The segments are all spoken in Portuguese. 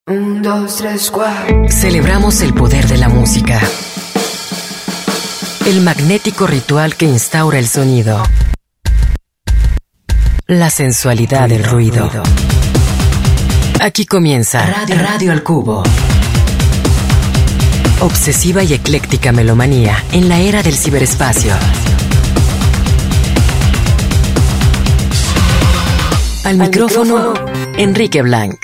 1, 2, 3, 4. Celebramos el poder de la música. El magnético ritual que instaura el sonido. La sensualidad del ruido. Aquí comienza Radio al Cubo. Obsesiva y ecléctica melomanía en la era del ciberespacio. Al micrófono, Enrique Blanc.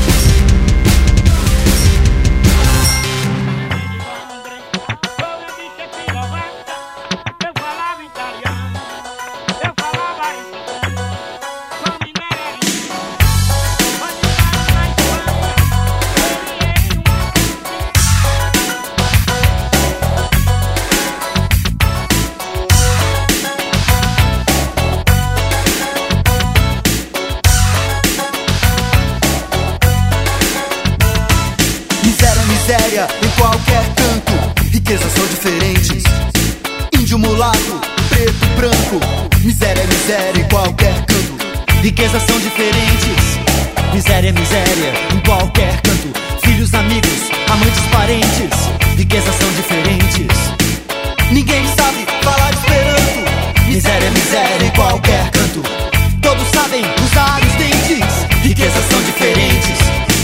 Em qualquer canto, riquezas são diferentes. Índio, mulato, preto, branco. Miséria é miséria em qualquer canto. Riquezas são diferentes. Miséria é miséria em qualquer canto. Filhos, amigos, amantes, parentes. Riquezas são diferentes. Ninguém sabe falar esperanto. Miséria é miséria em qualquer canto. Todos sabem usar os dentes. Riquezas são diferentes.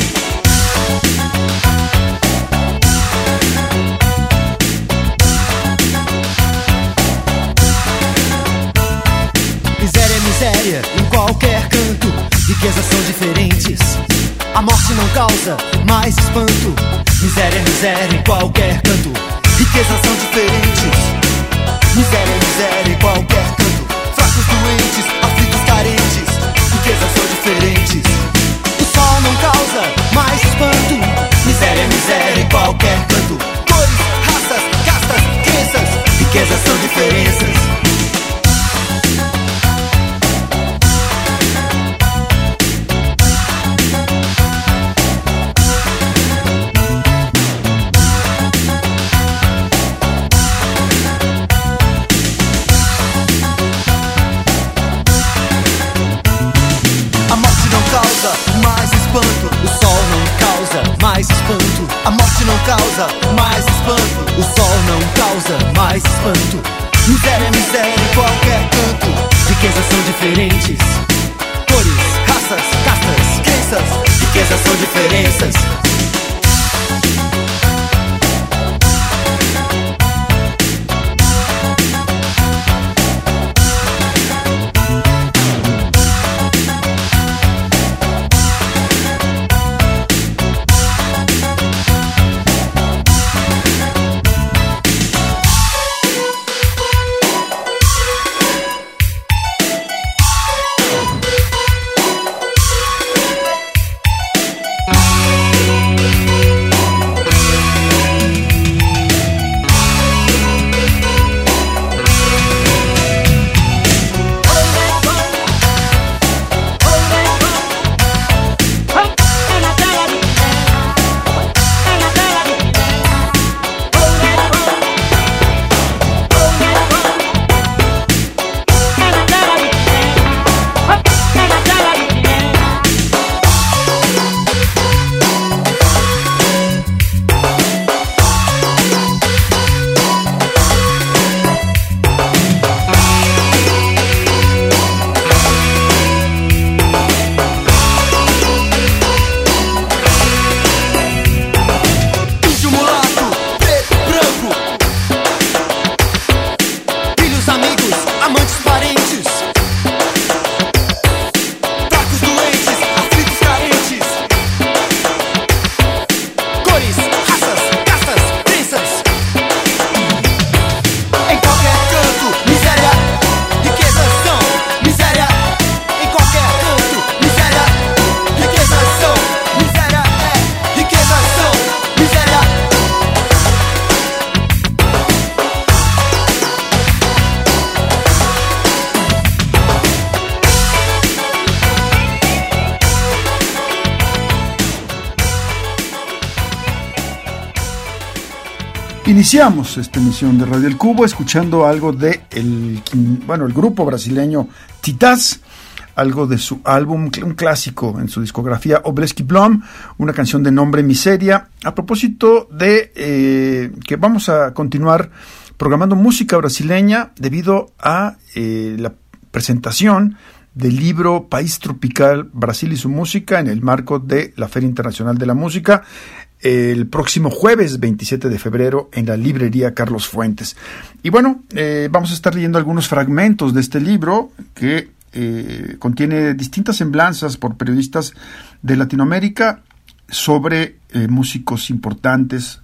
Miséria em qualquer canto, riquezas são diferentes. A morte não causa mais espanto. Miséria é miséria em qualquer canto, riquezas são diferentes. Miséria é miséria em qualquer canto. Fracos, doentes, aflitos, carentes. Riquezas são diferentes. O sol não causa mais espanto. Miséria é miséria em qualquer canto. Cores, raças, castas, crenças. Riquezas são diferenças. Mais espanto, a morte não causa mais espanto. O sol não causa mais espanto. Miséria é miséria em qualquer canto. Riquezas são diferentes. Cores, raças, castas, crenças. Riquezas são diferenças. Iniciamos esta emisión de Radio El Cubo escuchando algo de el grupo brasileño Titãs, algo de su álbum, un clásico en su discografía, Obleski Blom, una canción de nombre Miseria, a propósito de que vamos a continuar programando música brasileña debido a la presentación del libro País Tropical, Brasil y su música en el marco de la Feria Internacional de la Música, el próximo jueves 27 de febrero en la librería Carlos Fuentes. Y bueno, vamos a estar leyendo algunos fragmentos de este libro que contiene distintas semblanzas por periodistas de Latinoamérica sobre músicos importantes,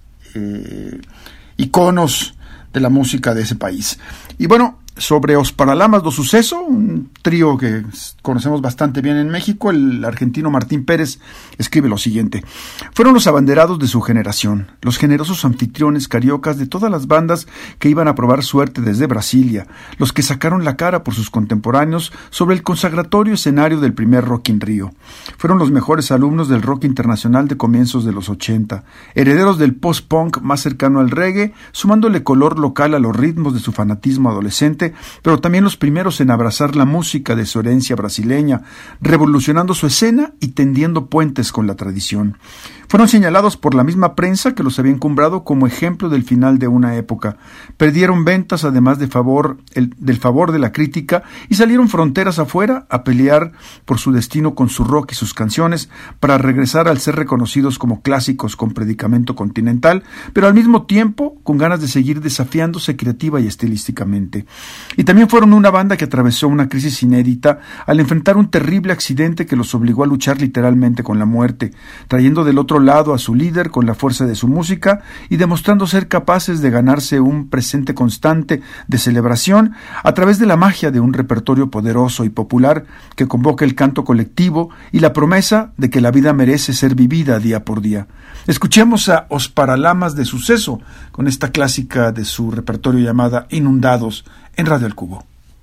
iconos de la música de ese país. Y bueno, sobre Os Paralamas do Sucesso, un trío que conocemos bastante bien en México, el argentino Martín Pérez escribe lo siguiente: fueron los abanderados de su generación, los generosos anfitriones cariocas de todas las bandas que iban a probar suerte desde Brasilia, los que sacaron la cara por sus contemporáneos sobre el consagratorio escenario del primer Rock in Rio. Fueron los mejores alumnos del rock internacional de comienzos de los 80, herederos del post-punk más cercano al reggae, sumándole color local a los ritmos de su fanatismo adolescente, pero también los primeros en abrazar la música de su herencia brasileña, revolucionando su escena y tendiendo puentes con la tradición. Fueron señalados por la misma prensa que los había encumbrado como ejemplo del final de una época. Perdieron ventas además del favor de la crítica y salieron fronteras afuera a pelear por su destino con su rock y sus canciones para regresar al ser reconocidos como clásicos con predicamento continental, pero al mismo tiempo con ganas de seguir desafiándose creativa y estilísticamente. Y también fueron una banda que atravesó una crisis inédita al enfrentar un terrible accidente que los obligó a luchar literalmente con la muerte, trayendo del otro lado a su líder con la fuerza de su música y demostrando ser capaces de ganarse un presente constante de celebración a través de la magia de un repertorio poderoso y popular que convoca el canto colectivo y la promesa de que la vida merece ser vivida día por día. Escuchemos a Os Paralamas de Sucesso con esta clásica de su repertorio llamada Inundados en Radio El Cubo.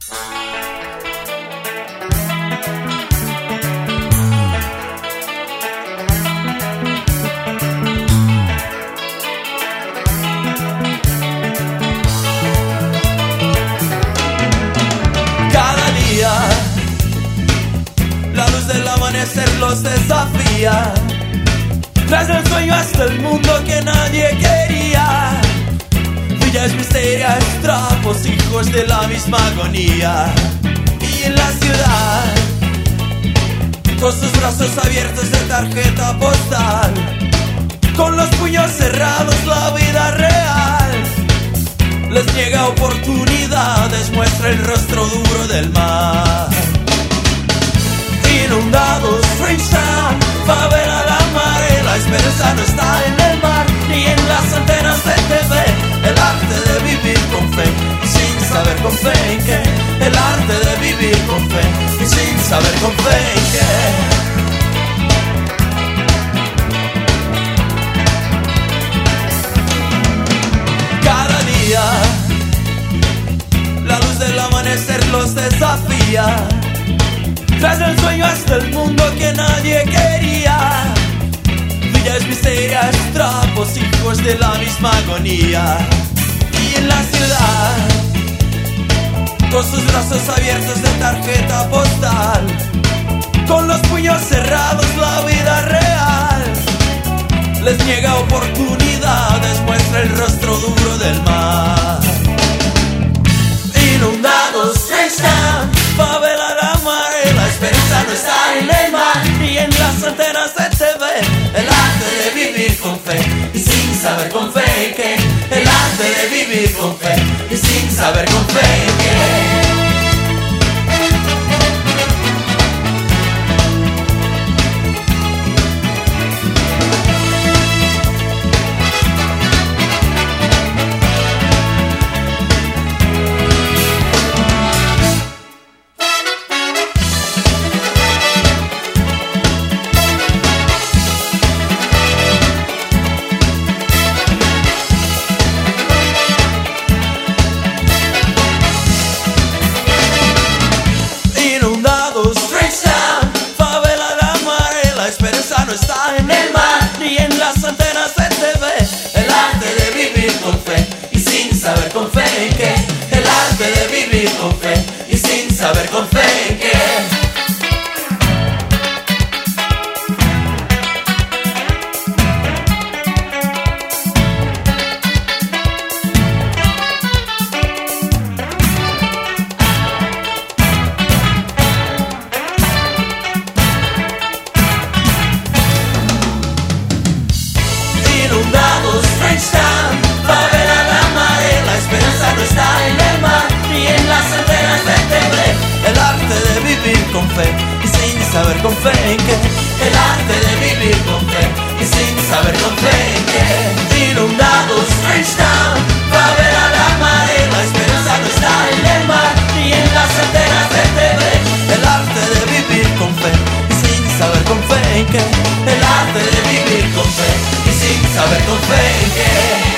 Los desafía, tras el sueño hasta el mundo que nadie quería. Villas misterias, trapos, hijos de la misma agonía. Y en la ciudad, con sus brazos abiertos de tarjeta postal, con los puños cerrados la vida real les niega oportunidades, muestra el rostro duro del mar. Inundados, Frenchtown, favela la mare, la esperanza no está en el mar ni en las antenas de TV. El arte de vivir con fe y sin saber con fe en qué. El arte de vivir con fe y sin saber con fe en qué. Cada día la luz del amanecer los desafía, tras el sueño hasta el mundo que nadie quería. Villas misterias, trapos, hijos de la misma agonía. Y en la ciudad, con sus brazos abiertos de tarjeta postal, con los puños cerrados la vida real les niega oportunidades, muestra el rostro duro del mar. Inundados, Frenchtown, favela la mare, la esperanza no está en el mar ni en las antenas de TV. El arte de vivir con fe y sin saber con fe en qué. El arte de vivir con fe y sin saber con fe en qué. con fe y sin saber con fe en qué. El arte de vivir con fe y sin saber con fe en qué. Inundados están, va a ver a la marea, la esperanza no está en el mar ni en las antenas de TV. El arte de vivir con fe y sin saber con fe en qué. El arte de vivir con fe y sin saber con fe en qué.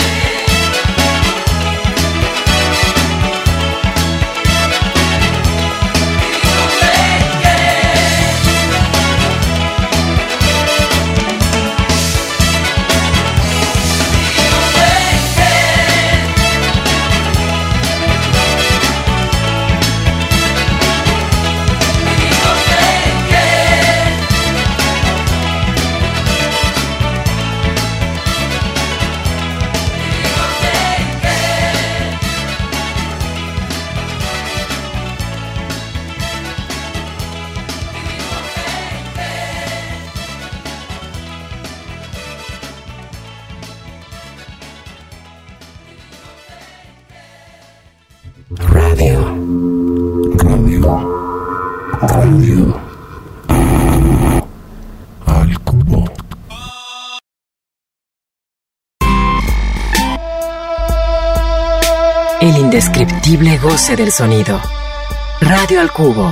Al cubo. El indescriptible goce del sonido. Radio al cubo.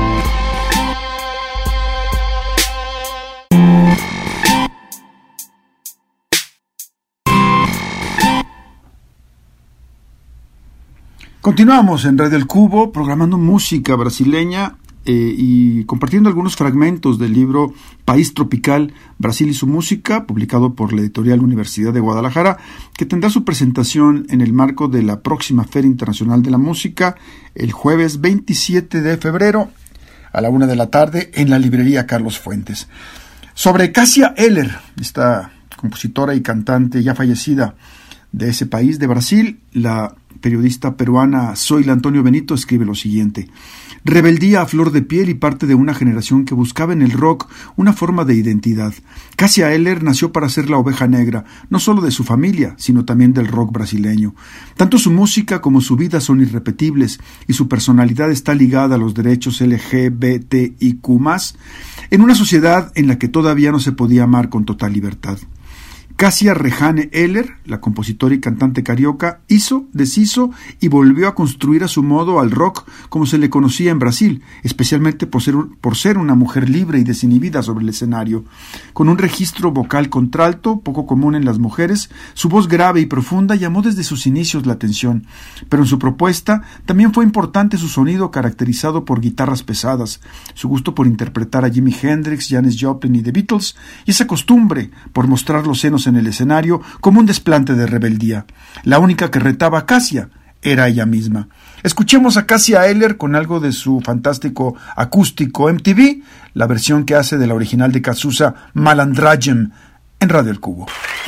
Continuamos en Radio El Cubo, programando música brasileña y compartiendo algunos fragmentos del libro País Tropical, Brasil y su música, publicado por la editorial Universidad de Guadalajara, que tendrá su presentación en el marco de la próxima Feria Internacional de la Música, el jueves 27 de febrero, a la 1:00 p.m, en la librería Carlos Fuentes. Sobre Cássia Eller, esta compositora y cantante ya fallecida de ese país, de Brasil, la periodista peruana Zoila Antonio Benito escribe lo siguiente: rebeldía a flor de piel y parte de una generación que buscaba en el rock una forma de identidad. Cássia Eller nació para ser la oveja negra, no solo de su familia, sino también del rock brasileño. Tanto su música como su vida son irrepetibles y su personalidad está ligada a los derechos LGBTIQ+, en una sociedad en la que todavía no se podía amar con total libertad. Cássia Rejane Eller, la compositora y cantante carioca, hizo, deshizo y volvió a construir a su modo al rock como se le conocía en Brasil, especialmente por ser una mujer libre y desinhibida sobre el escenario. Con un registro vocal contralto, poco común en las mujeres, su voz grave y profunda llamó desde sus inicios la atención, pero en su propuesta también fue importante su sonido caracterizado por guitarras pesadas, su gusto por interpretar a Jimi Hendrix, Janis Joplin y The Beatles, y esa costumbre por mostrar los senos en el escenario como un desplante de rebeldía. La única que retaba a Cássia era ella misma. Escuchemos a Cássia Eller con algo de su fantástico acústico MTV, la versión que hace de la original de Cazuza, Malandragem, en Radio El Cubo.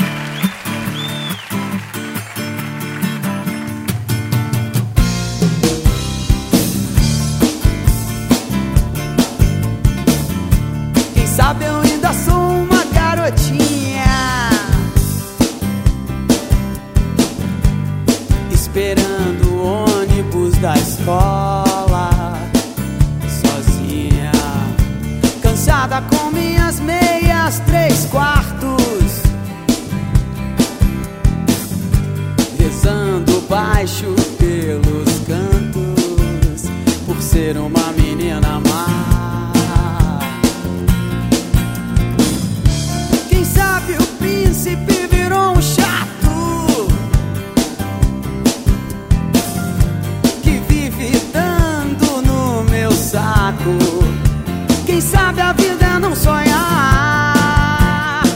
Quem sabe eu ainda sou uma garotinha esperando o ônibus da escola, sozinha, cansada com minhas meias 3/4, rezando baixo pelos cantos, por ser uma menina má. Quem sabe o príncipe virou um chato saco. Quem sabe a vida é não sonhar.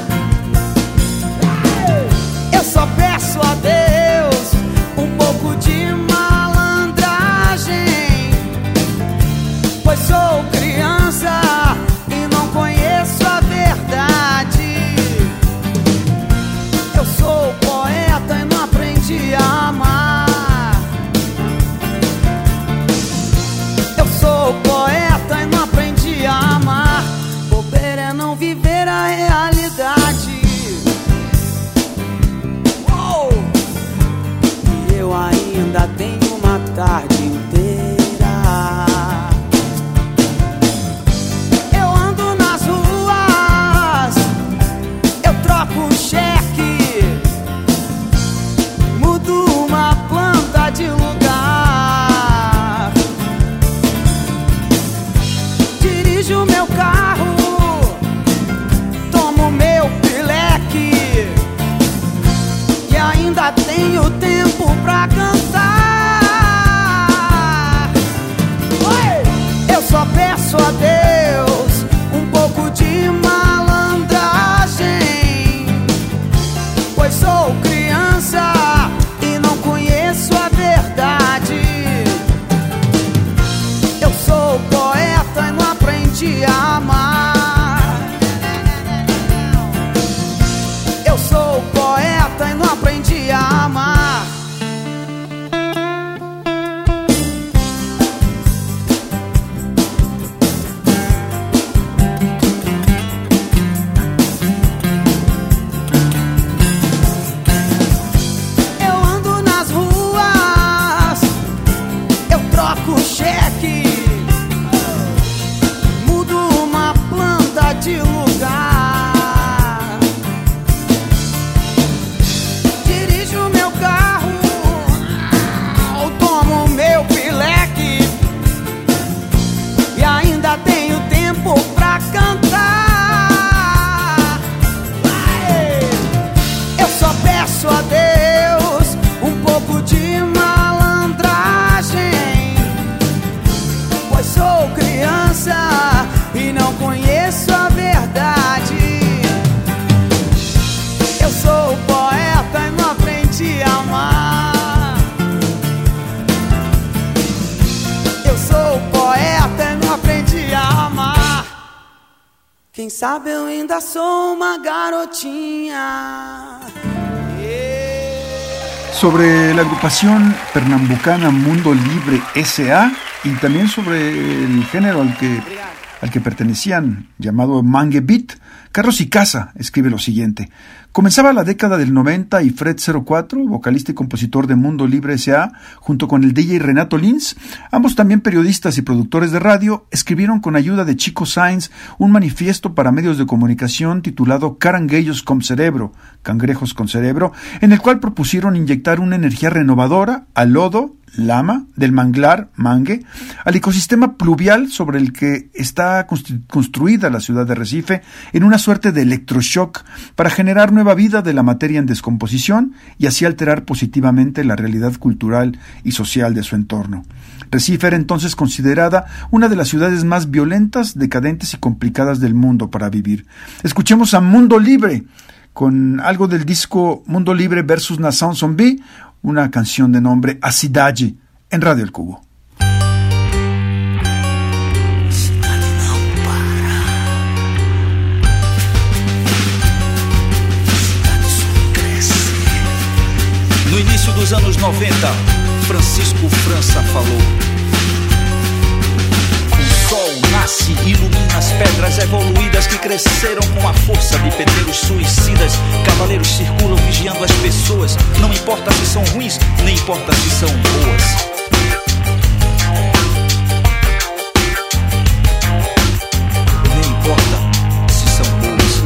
Eu só peço a Deus um pouco de malandragem troco um cheque, mudo uma planta de lugar, dirijo meu carro, tomo meu pileque e ainda tenho tempo pra cantar. Oi! Eu só peço a Deus um pouco de malandragem, pois sou criança e não conheço a verdade. Eu sou poeta e não aprendi a amar. Eu sou poeta e não aprendi a amar. Cheque, mudo uma planta de lugar, dirijo meu carro, tomo meu pileque e ainda tenho tempo pra cantar. Eu só peço a Deus um pouco de malandragem, sou criança e não conheço a verdade. Eu sou poeta e não aprendi a amar. Eu sou poeta e não aprendi a amar. Quem sabe eu ainda sou uma garotinha. Sobre la agrupación pernambucana Mundo Libre S.A. y también sobre el género al que pertenecían, llamado Mangue Beat, Carlos Icaza escribe lo siguiente. Comenzaba la década del 90 y Fred 04, vocalista y compositor de Mundo Libre S.A., junto con el DJ Renato Lins, ambos también periodistas y productores de radio, escribieron con ayuda de Chico Sainz un manifiesto para medios de comunicación titulado Caranguejos con Cerebro, Cangrejos con Cerebro, en el cual propusieron inyectar una energía renovadora al lodo, lama, del manglar, mangue, al ecosistema pluvial sobre el que está construida la ciudad de Recife, en una suerte de electroshock para generar nueva vida de la materia en descomposición y así alterar positivamente la realidad cultural y social de su entorno. Recife era entonces considerada una de las ciudades más violentas, decadentes y complicadas del mundo para vivir. Escuchemos a Mundo Libre con algo del disco Mundo Libre versus Nação Zumbi, una canción de nombre A Cidade, en Radio El Cubo. No início dos anos 90, Francisco França falou: o sol nasce e ilumina as pedras evoluídas que cresceram com a força de pedreiros suicidas. Cavaleiros circulam vigiando as pessoas, não importa se são ruins, nem importa se são boas. Nem importa se são boas.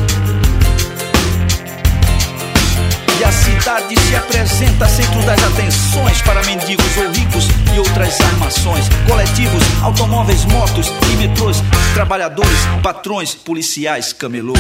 E a cidade se apresenta centro das atenções para mendigos ou ricos e outras armações. Coletivos, automóveis, motos e metrôs, trabalhadores, patrões, policiais, camelôs.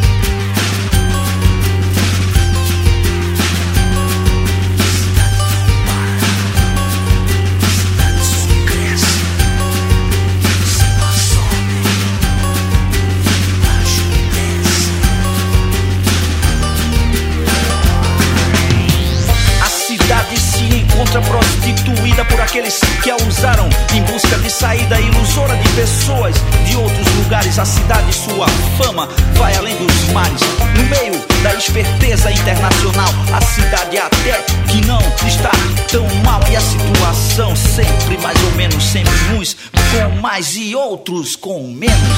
Prostituída por aqueles que a usaram em busca de saída ilusora de pessoas de outros lugares. A cidade, sua fama vai além dos mares. No meio da esperteza internacional, a cidade até que não está tão mal. E a situação sempre mais ou menos, sempre uns com mais e outros com menos.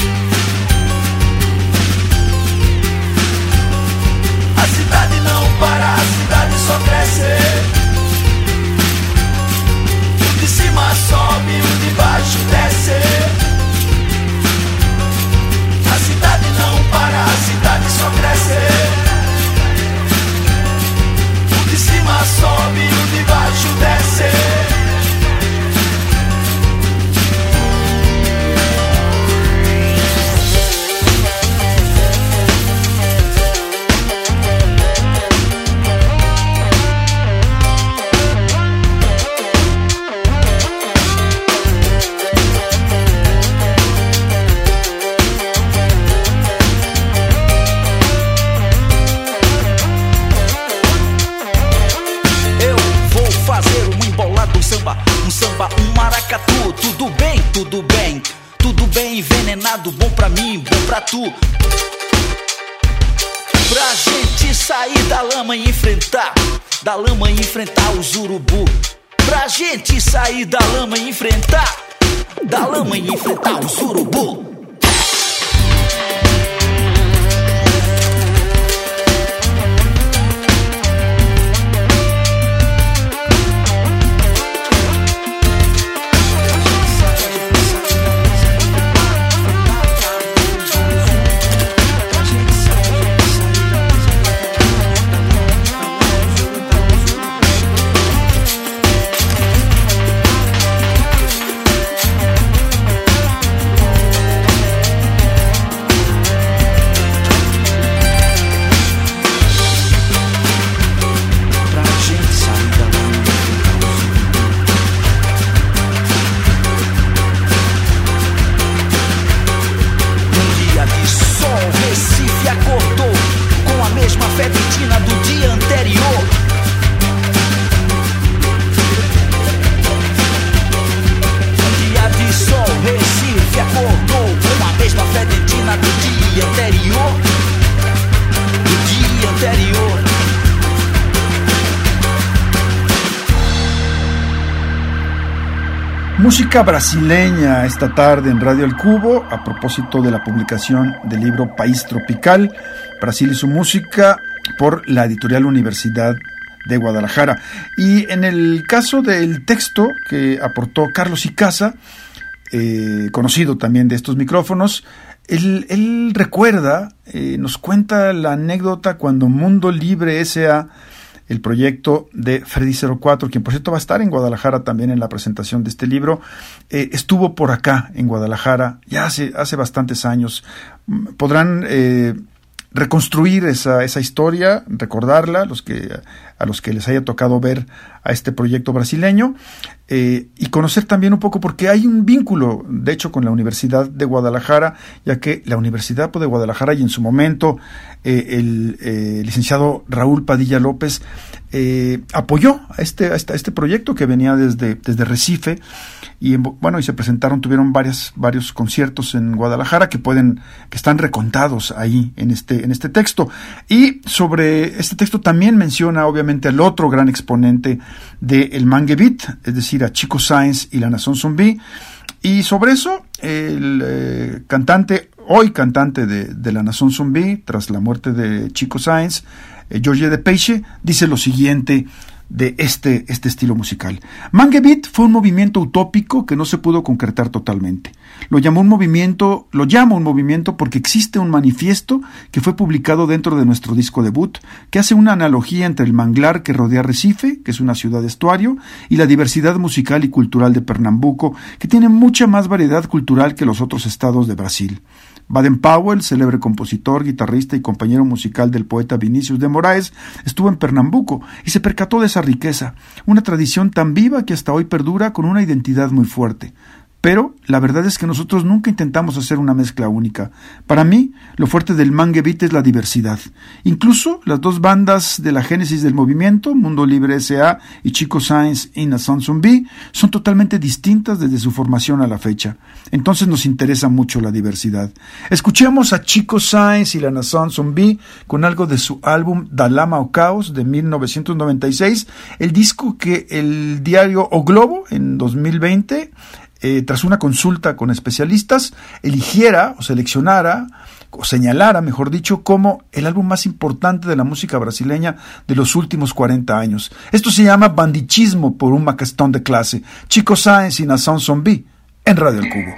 A cidade não para, a cidade só cresce. De cima sobe, o de baixo desce. A cidade não para, a cidade só cresce. tatu. Pra gente sair da lama e enfrentar os urubu. Pra gente sair da lama e enfrentar os urubu. Música brasileña esta tarde en Radio El Cubo a propósito de la publicación del libro País Tropical, Brasil y su música, por la editorial Universidad de Guadalajara. Y en el caso del texto que aportó Carlos Icaza, conocido también de estos micrófonos, él recuerda, nos cuenta la anécdota cuando Mundo Libre S.A., el proyecto de Freddy 04, quien por cierto va a estar en Guadalajara también en la presentación de este libro, estuvo por acá en Guadalajara ya hace bastantes años. Podrán reconstruir esa historia, recordarla, a los que les haya tocado ver a este proyecto brasileño, y conocer también un poco, porque hay un vínculo, de hecho, con la Universidad de Guadalajara, ya que la Universidad de Guadalajara y en su momento el licenciado Raúl Padilla López apoyó a este proyecto que venía desde Recife, y se presentaron, tuvieron varios conciertos en Guadalajara que están recontados ahí en este texto. Y sobre este texto también menciona obviamente al otro gran exponente del Mangue Beat, es decir, a Chico Sáenz y la Nación Zumbi. Y sobre eso, el hoy cantante de la Nación Zumbi, tras la muerte de Chico Sáenz, Jorge de Peixe, dice lo siguiente de este estilo musical. Mangue Beat fue un movimiento utópico que no se pudo concretar totalmente. Lo llamo un movimiento porque existe un manifiesto que fue publicado dentro de nuestro disco debut, que hace una analogía entre el manglar que rodea Recife, que es una ciudad estuario, y la diversidad musical y cultural de Pernambuco, que tiene mucha más variedad cultural que los otros estados de Brasil. Baden-Powell, célebre compositor, guitarrista y compañero musical del poeta Vinícius de Moraes, estuvo en Pernambuco y se percató de esa riqueza, una tradición tan viva que hasta hoy perdura con una identidad muy fuerte. Pero la verdad es que nosotros nunca intentamos hacer una mezcla única. Para mí, lo fuerte del Mangue Beat es la diversidad. Incluso las dos bandas de la génesis del movimiento, Mundo Libre S.A. y Chico Sáenz y Nación Zumbi, son totalmente distintas desde su formación a la fecha. Entonces nos interesa mucho la diversidad. Escuchemos a Chico Sáenz y la Nación Zumbi con algo de su álbum Dalama o Caos de 1996, el disco que el diario O Globo en 2020 tras una consulta con especialistas, eligiera o seleccionara o señalara, mejor dicho, como el álbum más importante de la música brasileña de los últimos 40 años. Esto se llama Bandichismo por un macastón de clase. Chico Sáenz y Nación Zumbi en Radio El Cubo.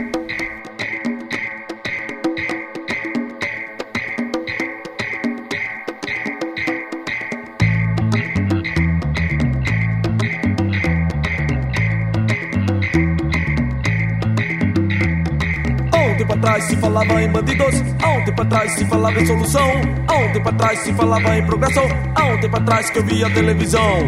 Se falava em bandidos, há um tempo atrás se falava em solução, há um tempo atrás se falava em progresso, há um tempo atrás que eu via televisão.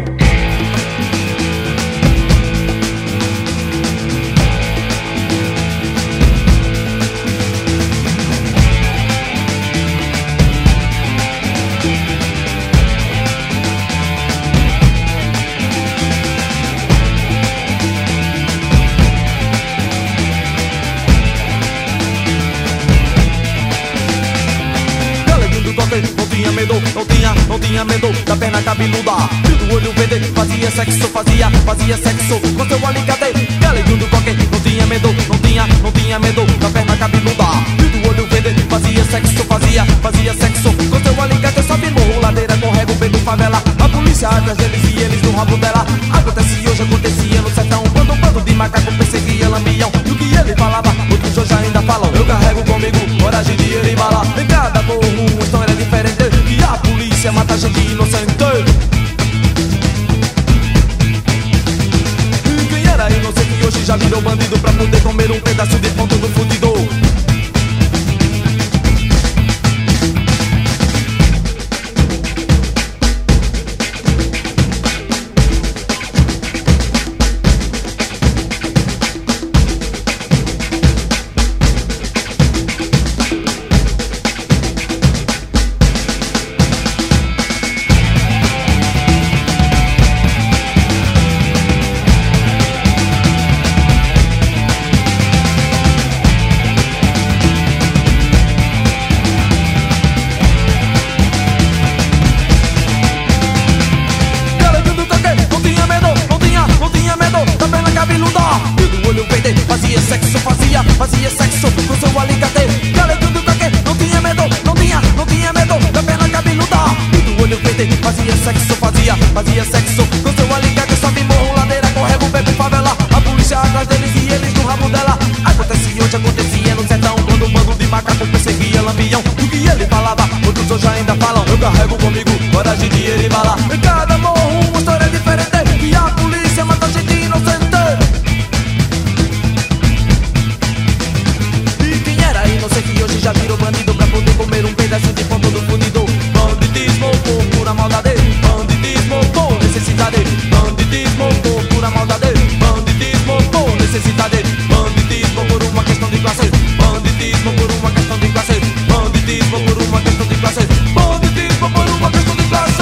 cabeluda. Fio do olho verde, fazia sexo com seu alicate. Galego do coque, não tinha medo da perna cabeluda. Fio do olho verde, fazia sexo com seu alicate. Sobe morro, ladeira com rego, beco, favela. A polícia atrás deles e eles no rabo dela. Acontece hoje, acontecia no sertão, quando um bando de macaco perseguia lambião. E o que ele falava, outros hoje ainda falam. Eu carrego comigo coragem de ir e bala. Em cada morro uma história diferente, e a polícia mata gente inocente. E quem era inocente hoje já virou bandido pra poder comer um pedaço de ponto do fundidor. Fazia sexo com seu alicate. Galego do coque, não tinha medo da perna cabeluda. E do olho verde, fazia sexo com seu alicate. Sobe morro, ladeira, corrego, bebe, favela. A polícia atrás deles e eles no rabo dela. Acontece hoje, acontecia no sertão, quando um bando de macaco perseguia lambião. E o que ele falava, outros hoje ainda falam. Eu carrego comigo coragem de ir e bala. Em cada morro uma história diferente, e a polícia mata gente inocente. Que hoje já virou bandido pra poder comer um pedaço de ponto do fundido. Banditismo por pura maldade, banditismo por necessidade, banditismo por pura maldade, banditismo por necessidade, banditismo por uma questão de classe, banditismo por uma questão de classe, banditismo por uma questão de classe, banditismo por uma questão de classe.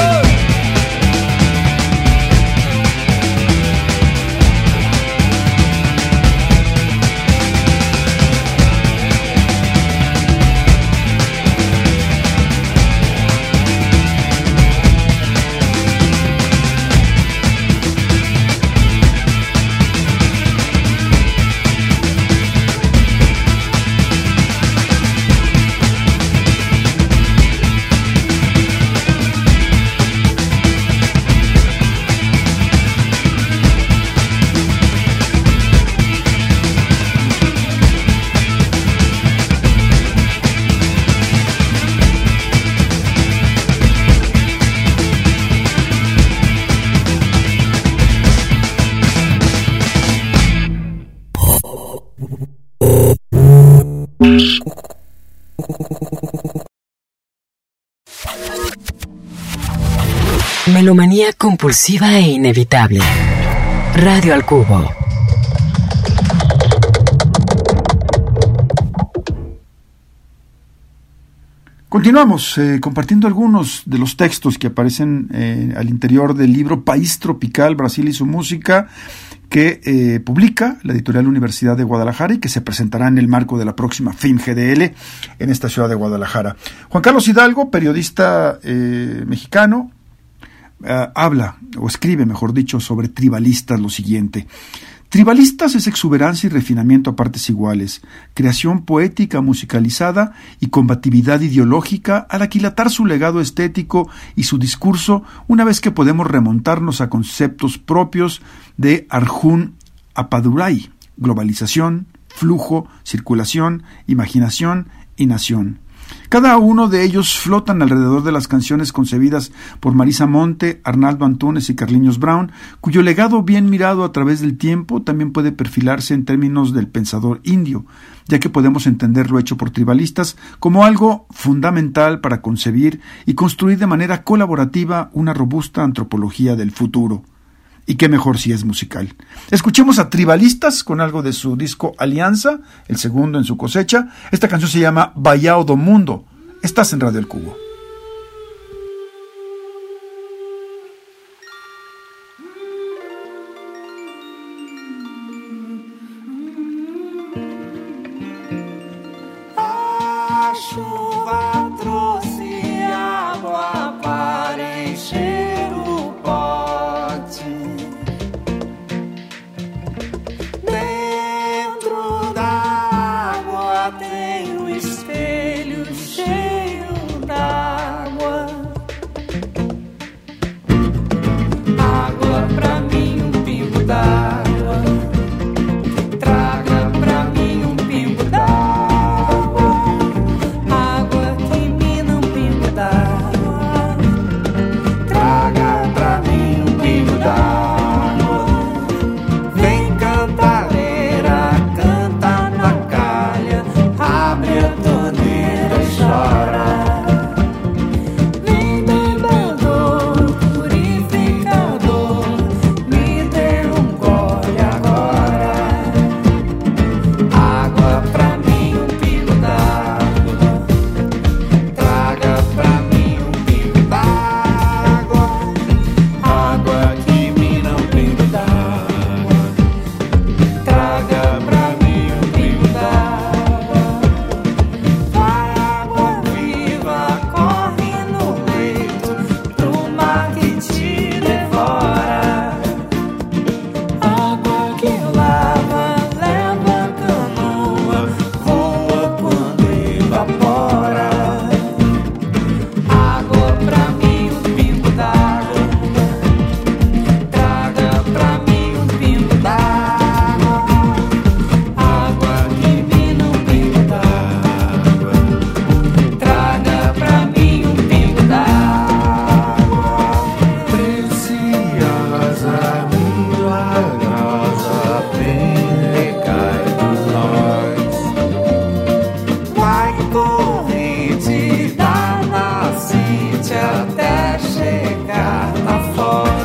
Melomanía compulsiva e inevitable. Radio al Cubo. Continuamos compartiendo algunos de los textos que aparecen al interior del libro País Tropical, Brasil y su música, que publica la editorial Universidad de Guadalajara y que se presentará en el marco de la próxima FIM GDL en esta ciudad de Guadalajara. Juan Carlos Hidalgo, periodista mexicano, habla, o escribe, mejor dicho, sobre Tribalistas lo siguiente. Tribalistas es exuberancia y refinamiento a partes iguales, creación poética musicalizada y combatividad ideológica al aquilatar su legado estético y su discurso una vez que podemos remontarnos a conceptos propios de Arjun Appadurai, globalización, flujo, circulación, imaginación y nación. Cada uno de ellos flotan alrededor de las canciones concebidas por Marisa Monte, Arnaldo Antunes y Carlinhos Brown, cuyo legado bien mirado a través del tiempo también puede perfilarse en términos del pensador indio, ya que podemos entender lo hecho por Tribalistas como algo fundamental para concebir y construir de manera colaborativa una robusta antropología del futuro. Y qué mejor si es musical. Escuchemos a Tribalistas con algo de su disco Alianza, el segundo en su cosecha. Esta canción se llama Baião do Mundo. Estás en Radio El Cubo. A chuva trouxe água para encher o noite até chegar na Foz.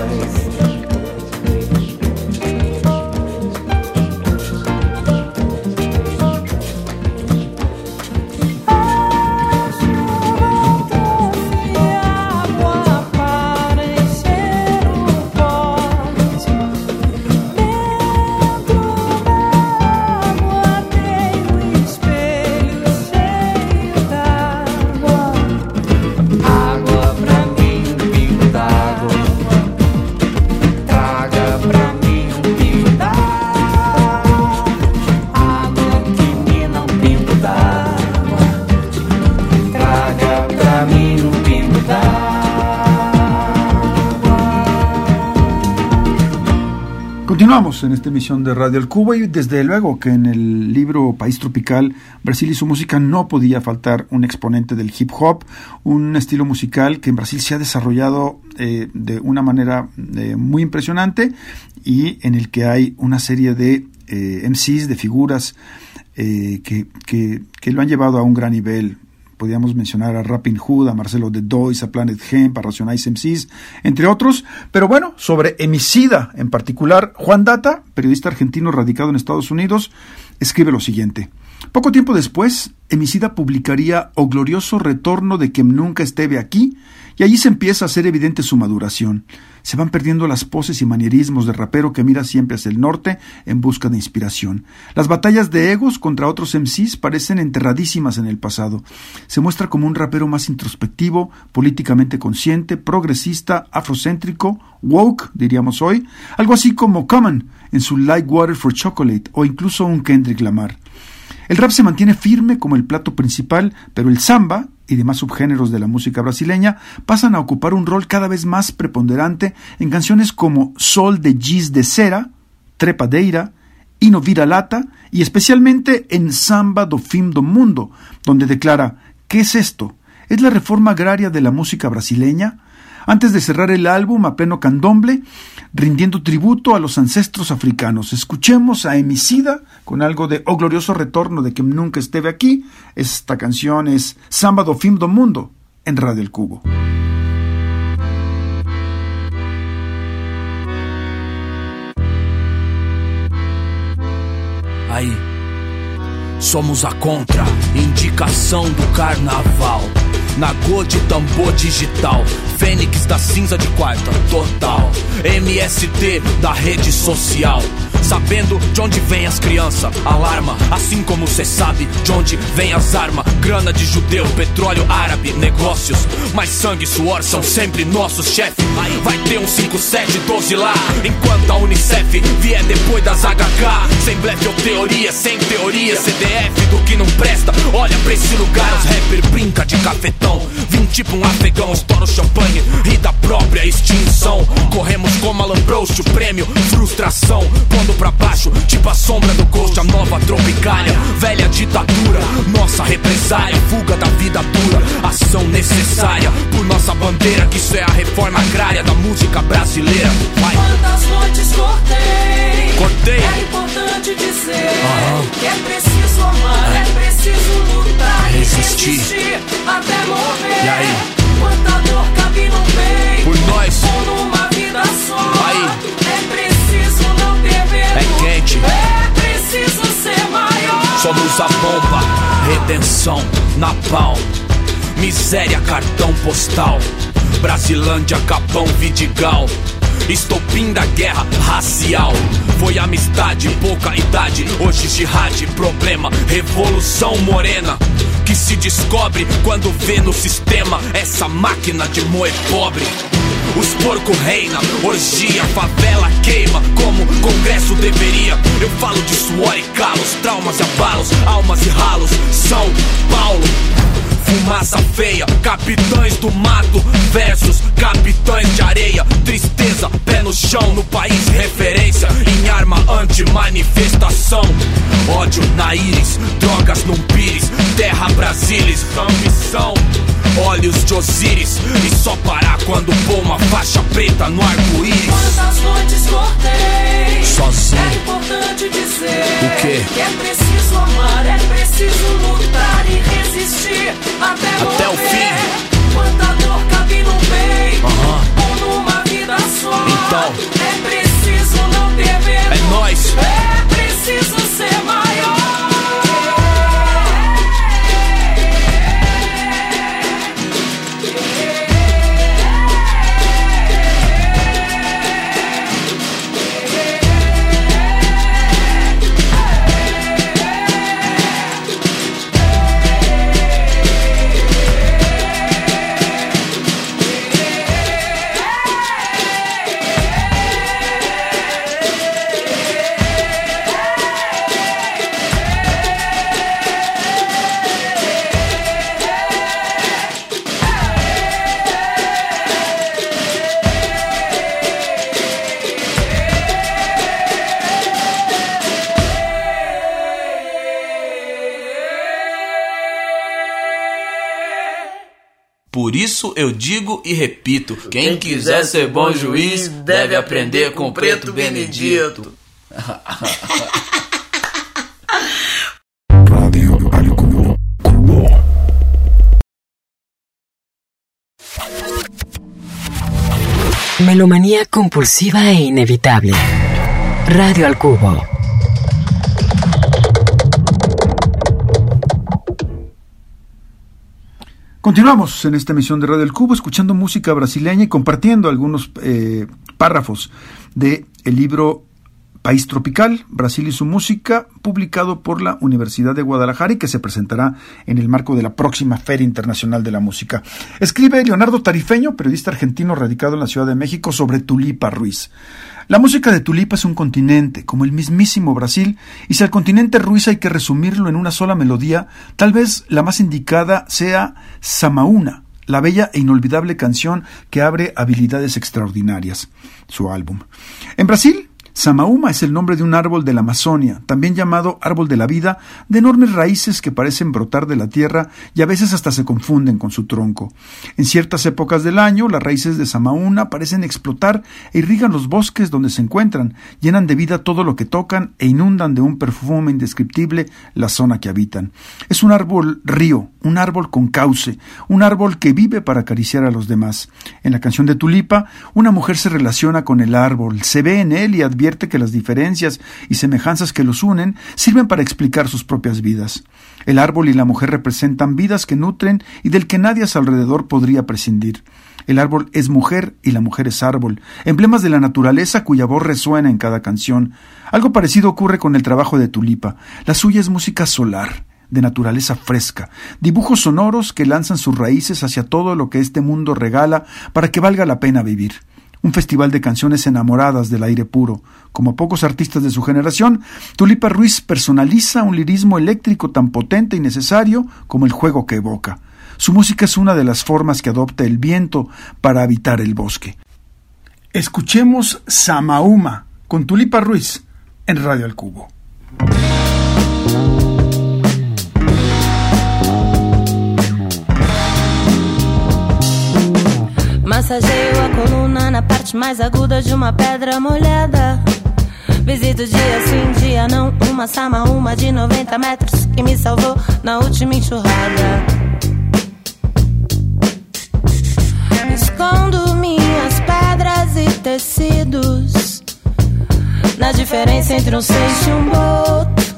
Continuamos en esta emisión de Radio El Cubo y desde luego que en el libro País Tropical, Brasil y su música no podía faltar un exponente del hip hop, un estilo musical que en Brasil se ha desarrollado de una manera muy impresionante y en el que hay una serie de MCs, de figuras que lo han llevado a un gran nivel. Podríamos mencionar a Rapping Hood, a Marcelo The Dois, a Planet Hemp, a Racionais MCs, entre otros. Pero bueno, sobre Emicida en particular, Juan Data, periodista argentino radicado en Estados Unidos, escribe lo siguiente. Poco tiempo después, Emicida publicaría O glorioso retorno de quien nunca esteve aquí, y allí se empieza a hacer evidente su maduración. Se van perdiendo las poses y manierismos de rapero que mira siempre hacia el norte en busca de inspiración. Las batallas de egos contra otros MCs parecen enterradísimas en el pasado. Se muestra como un rapero más introspectivo, políticamente consciente, progresista, afrocéntrico, woke, diríamos hoy, algo así como Common en su Like Water for Chocolate o incluso un Kendrick Lamar. El rap se mantiene firme como el plato principal, pero el samba y demás subgéneros de la música brasileña pasan a ocupar un rol cada vez más preponderante en canciones como Sol de Giz de Cera, Trepadeira, Hino Vira-Lata y especialmente en Samba do Fim do Mundo, donde declara ¿qué es esto? ¿Es la reforma agraria de la música brasileña? Antes de cerrar el álbum a pleno candomble, rindiendo tributo a los ancestros africanos. Escuchemos a Emicida con algo de O glorioso retorno de quien nunca esteve aquí. Esta canción es Samba do Fim do Mundo en Radio El Cubo. Aí, somos a contra-indicação do carnaval. Nagô de tambor digital, Fênix da cinza de quarta total, MST da rede social. Sabendo de onde vem as crianças, alarma, assim como cê sabe de onde vem as armas. Grana de judeu, petróleo árabe, negócios, mas sangue e suor são sempre nossos, chefe. Aí vai ter um 5712 lá, enquanto a Unicef vier depois das HK. Sem blefe ou teoria, sem teoria, CDF do que não presta. Olha pra esse lugar, os rapper brinca de cafetão. Vim tipo um afegão, estoura o champanhe, ri da própria extinção. Corremos como Alan Proust, o prêmio, frustração. Quando pra baixo, tipo a sombra do Ghost, a nova tropicália, velha ditadura, nossa represária, fuga da vida dura, ação necessária por nossa bandeira, que isso é a reforma agrária da música brasileira. Vai. Quantas noites cortei, é importante dizer que é preciso amar, é preciso lutar e resistir até morrer. E aí? Quanta dor cabe no peito, por nós, ou numa vida só. Aí. É preciso não ter medo, é quente, é preciso ser maior. Somos a bomba, redenção, Napalm, miséria, cartão postal, Brasilândia, Capão, Vidigal, estopim da guerra racial. Foi amistade, pouca idade, hoje jihad, problema, revolução morena, que se descobre quando vê no sistema essa máquina de moer pobre. Os porcos reina, orgia, favela queima como congresso deveria. Eu falo de suor e calos, traumas e abalos, almas e ralos, São Paulo. Fumaça feia, capitães do mato versus capitães de areia. Tristeza, pé no chão, no país referência em arma anti-manifestação. Ódio na íris, drogas num pires, terra brasilis, ambição, olhos de Osíris. E só parar quando pôr uma faixa preta no arco-íris. Quantas noites cortei, sozinho. É importante dizer o quê? Que é preciso amar, é preciso lutar e resistir até o fim. Quanta dor cabe isso eu digo e repito: quem quiser ser bom juiz deve aprender com o Preto Benedito. Radio al Cubo. Melomanía compulsiva e inevitable. Radio al Cubo. Continuamos en esta emisión de Radio El Cubo escuchando música brasileña y compartiendo algunos párrafos del libro País Tropical, Brasil y su música, publicado por la Universidad de Guadalajara y que se presentará en el marco de la próxima Feria Internacional de la Música. Escribe Leonardo Tarifeño, periodista argentino radicado en la Ciudad de México, sobre Tulipa Ruiz. La música de Tulipa es un continente, como el mismísimo Brasil, y si al continente Ruiz hay que resumirlo en una sola melodía, tal vez la más indicada sea Samaúna, la bella e inolvidable canción que abre Habilidades Extraordinarias, su álbum. En Brasil, Samaúma es el nombre de un árbol de la Amazonia, también llamado árbol de la vida, de enormes raíces que parecen brotar de la tierra y a veces hasta se confunden con su tronco. En ciertas épocas del año, las raíces de Samaúna parecen explotar e irrigan los bosques donde se encuentran, llenan de vida todo lo que tocan e inundan de un perfume indescriptible la zona que habitan. Es un árbol río, un árbol con cauce, un árbol que vive para acariciar a los demás. En la canción de Tulipa, una mujer se relaciona con el árbol, se ve en él y advierte que las diferencias y semejanzas que los unen sirven para explicar sus propias vidas. El árbol y la mujer representan vidas que nutren y del que nadie a su alrededor podría prescindir. El árbol es mujer y la mujer es árbol, emblemas de la naturaleza cuya voz resuena en cada canción. Algo parecido ocurre con el trabajo de Tulipa. La suya es música solar, de naturaleza fresca, dibujos sonoros que lanzan sus raíces hacia todo lo que este mundo regala para que valga la pena vivir. Un festival de canciones enamoradas del aire puro. Como pocos artistas de su generación, Tulipa Ruiz personaliza un lirismo eléctrico tan potente y necesario como el juego que evoca. Su música es una de las formas que adopta el viento para habitar el bosque. Escuchemos Samaúma con Tulipa Ruiz en Radio El Cubo. Massageio a coluna na parte mais aguda de uma pedra molhada. Visito dia sim, dia não, uma Samaúma de 90 metros que me salvou na última enxurrada. Escondo minhas pedras e tecidos na diferença entre um seixo e um boto.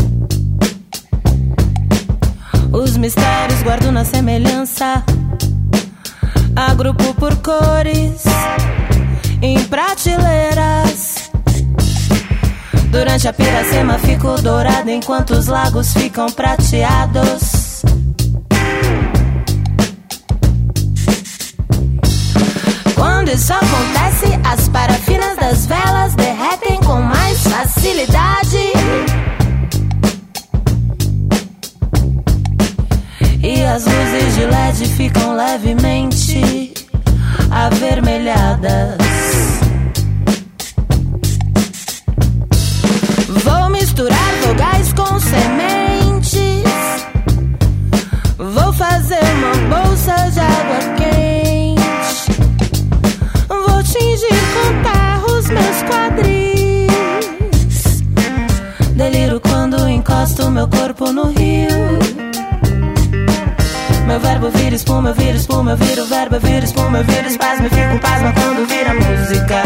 Os mistérios guardo na semelhança. Agrupo por cores, em prateleiras. Durante a piracema fico dourado enquanto os lagos ficam prateados. Quando isso acontece, as parafinas das velas derretem com mais facilidade. E as luzes de LED ficam levemente avermelhadas. Vou misturar vogais com sementes. Vou fazer uma bolsa de água quente. Vou tingir com terra os meus quadris. Deliro quando encosto meu corpo no rio. Meu verbo vira espuma, eu viro espuma, eu viro verbo, eu viro espuma, eu viro espasmo, eu fico pasma quando vira música.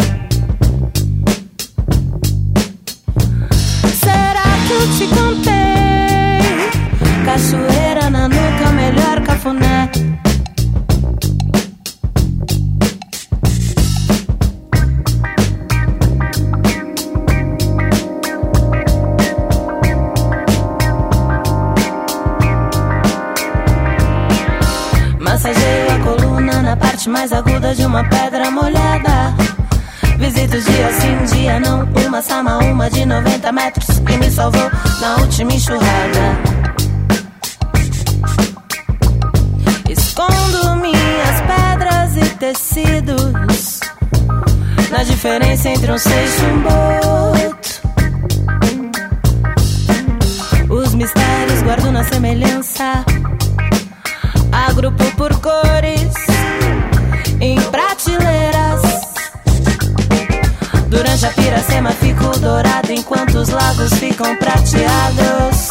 Será que eu te contei? Cachoeira na nuca, melhor cafuné. Massageio a coluna na parte mais aguda de uma pedra molhada. Visito dia sim, dia não, uma Samaúma de 90 metros que me salvou na última enxurrada. Escondo minhas pedras e tecidos na diferença entre um seixo e um boto. Os mistérios guardo na semelhança. Agrupo por cores, dourado enquanto os lagos ficam prateados.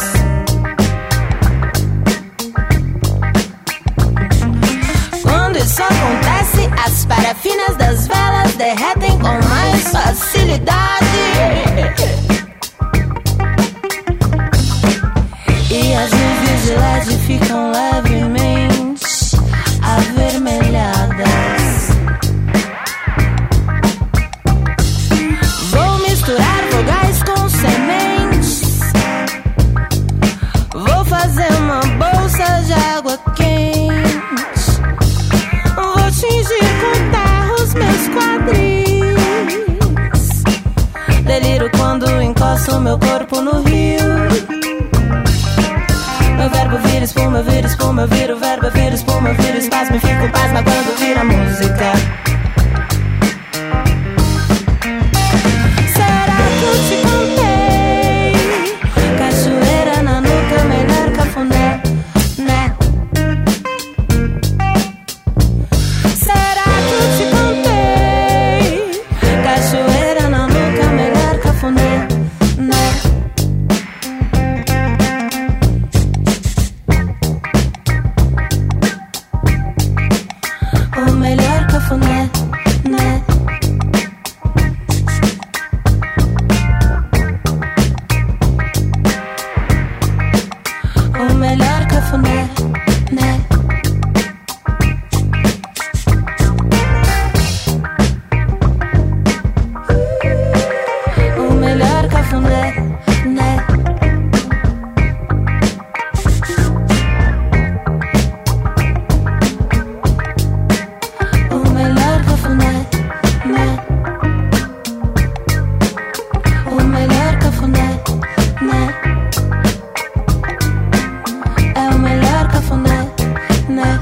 Quando isso acontece, as parafinas das velas derretem com mais facilidade. E as luzes de LED ficam levemente avermelhadas. Vou misturar vogais com sementes. Vou fazer uma bolsa de água quente. Vou tingir com terra os meus quadris. Deliro quando encosto meu corpo no rio. Meu verbo vira espuma, vira espuma, vira o verbo, vira espuma, vira espasmo. Fico pasma quando vira música. Será que eu te contei? Cachoeira na nuca, melhor cafuné, né? Será que eu te contei? Cachoeira na nuca, melhor cafuné, né? O melhor cafuné, né? O melhor cafuné, né? O melhor cafuné, né? O melhor cafuné, né? O melhor cafuné, né? É o melhor cafuné, né?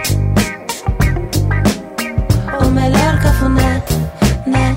O melhor cafuné, né?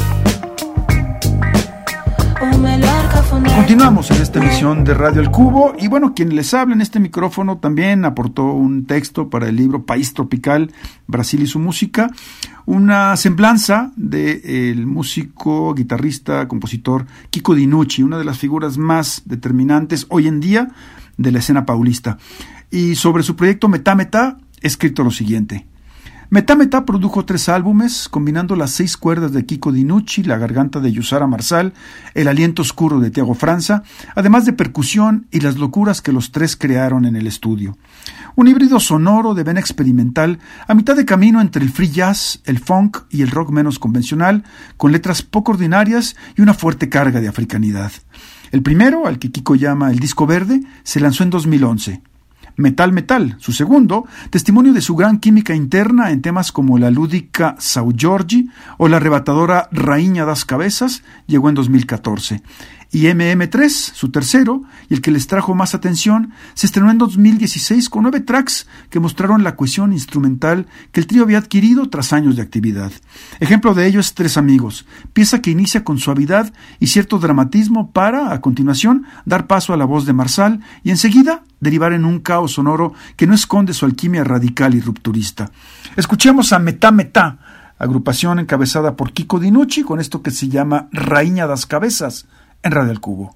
O melhor cafuné. Continuamos en esta emisión de Radio El Cubo y bueno, quien les habla en este micrófono también aportó un texto para el libro País Tropical, Brasil y su música, una semblanza del músico, guitarrista, compositor Kiko Dinucci, una de las figuras más determinantes hoy en día de la escena paulista. Y sobre su proyecto Metá Metá, he escrito lo siguiente. Metá Metá produjo 3 álbumes, combinando las 6 cuerdas de Kiko Dinucci, la garganta de Yusara Marsal, el aliento oscuro de Tiago Franza, además de percusión y las locuras que los 3 crearon en el estudio. Un híbrido sonoro de vena experimental, a mitad de camino entre el free jazz, el funk y el rock menos convencional, con letras poco ordinarias y una fuerte carga de africanidad. El primero, al que Kiko llama el disco verde, se lanzó en 2011. Metal Metal, su segundo, testimonio de su gran química interna en temas como la lúdica Sau Giorgi o la arrebatadora Rainha das Cabezas, llegó en 2014. Y MM3, su tercero, y el que les trajo más atención, se estrenó en 2016 con 9 tracks que mostraron la cohesión instrumental que el trío había adquirido tras años de actividad. Ejemplo de ello es Tres Amigos, pieza que inicia con suavidad y cierto dramatismo para, a continuación, dar paso a la voz de Marsal y enseguida derivar en un caos sonoro que no esconde su alquimia radical y rupturista. Escuchemos a Metá Metá, agrupación encabezada por Kiko Dinucci, con esto que se llama Rainha das Cabezas, en Radio El Cubo.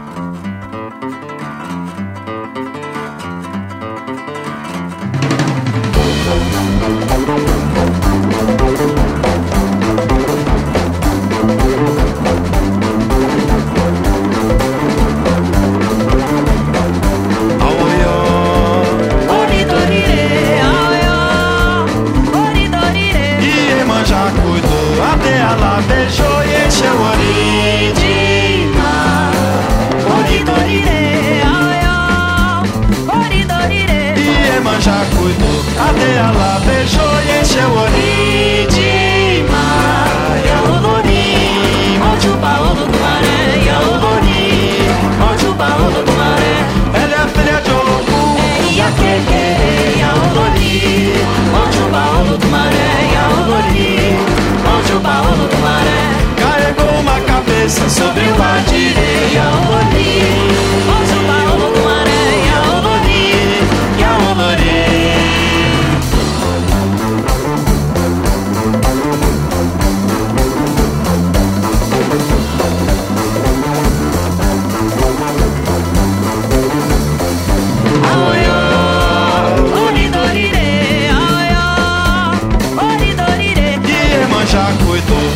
Beijou e encheu o olho de mar.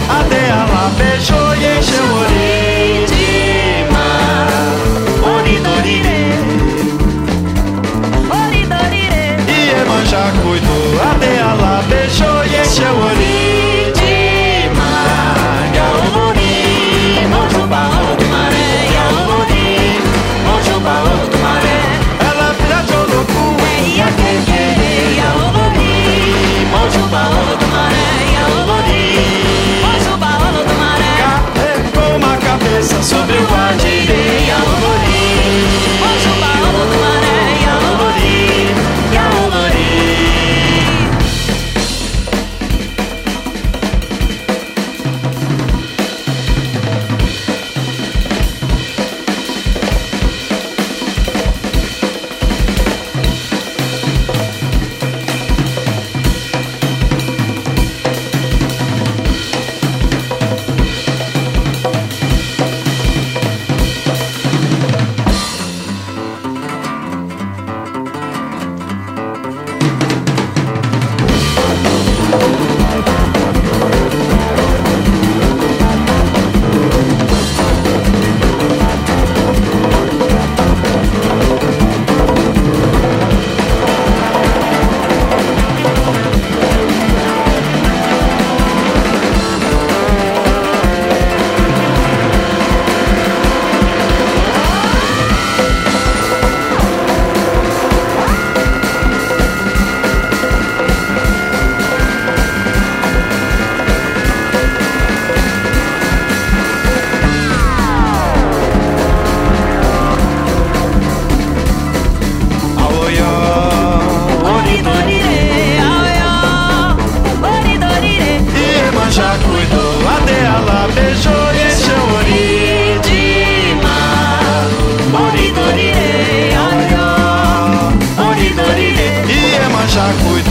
Adeala beijou e encheu o olho de mar. Oridorire, oridorire. E Iemanjá cuidou. Adeala beijou e encheu o olho de mar. Yaolori, Mojubaô do Maré. Yaolori, Mojubaô do Maré. Ela filha de Oloku, Eia Kekere. Yaolori, Mojubaô do Maré. Carregou uma cabeça sobre o Guadirê. Yaolori, Mojubaô do Maré. Yaolori, Yaolori. Já cuidou, Adeala beijou e encheu o olho de mar. Oridorire, oridorire. E Iemanjá cuidou.